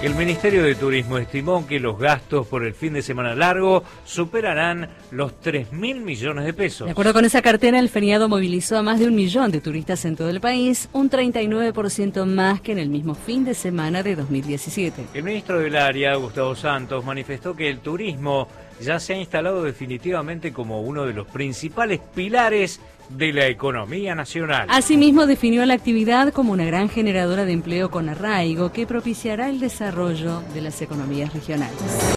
El Ministerio de Turismo estimó que los gastos por el fin de semana largo superarán los 3.000 millones de pesos. De acuerdo con esa cartera, el feriado movilizó a más de 1 millón de turistas en todo el país, un 39% más que en el mismo fin de semana de 2017. El ministro del área, Gustavo Santos, manifestó que el turismo ya se ha instalado definitivamente como uno de los principales pilares de la economía nacional. Asimismo, definió la actividad como una gran generadora de empleo con arraigo que propiciará el desarrollo de las economías regionales.